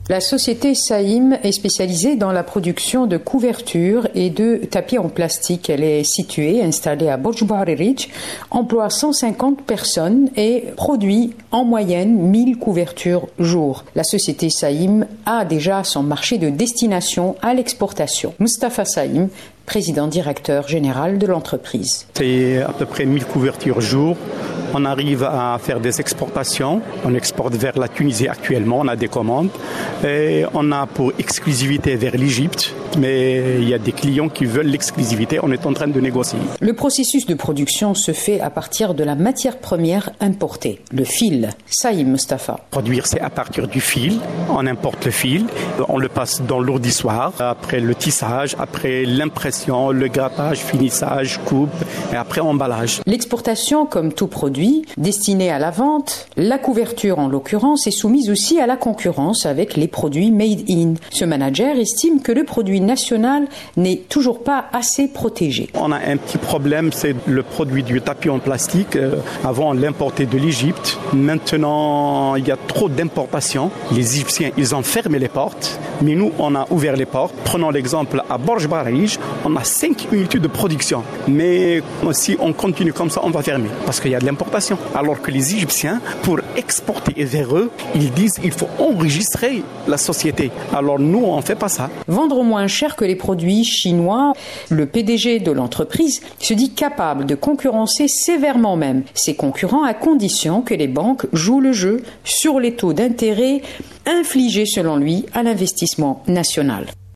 La société Saïm est spécialisée dans la production de couvertures et de tapis en plastique. Elle est située, installée à Borj Bahri, emploie 150 personnes et produit en moyenne 1000 couvertures jour. La société Saïm a déjà son marché de destination à l'exportation. Moustapha Saïm, président directeur général de l'entreprise. C'est à peu près 1000 couvertures jour. On arrive à faire des exportations. On exporte vers la Tunisie actuellement, on a des commandes. Et on a pour exclusivité vers l'Égypte. Mais il y a des clients qui veulent l'exclusivité. On est en train de négocier. Le processus de production se fait à partir de la matière première importée, le fil. Saïm Moustapha. Produire, c'est à partir du fil. On importe le fil. On le passe dans l'ourdissoir. Après le tissage, après l'impression, le grattage, finissage, coupe et après emballage. L'exportation, comme tout produit, destiné à la vente, la couverture en l'occurrence est soumise aussi à la concurrence avec les produits made in. Ce manager estime que le produit national n'est toujours pas assez protégé. On a un petit problème, c'est le produit du tapis en plastique. Avant, on l'importait de l'Égypte. Maintenant, il y a trop d'importations. Les Égyptiens, ils ont fermé les portes, mais nous, on a ouvert les portes. Prenons l'exemple à Borj Bahri, on a 5 unités de production. Mais si on continue comme ça, on va fermer parce qu'il y a de l'importation. Alors que les Égyptiens, pour exporter vers eux, ils disent qu'il faut enregistrer la société. Alors nous, on ne fait pas ça. Vendre moins cher que les produits chinois, le PDG de l'entreprise se dit capable de concurrencer sévèrement même ses concurrents à condition que les banques jouent le jeu sur les taux d'intérêt infligés selon lui à l'investissement national.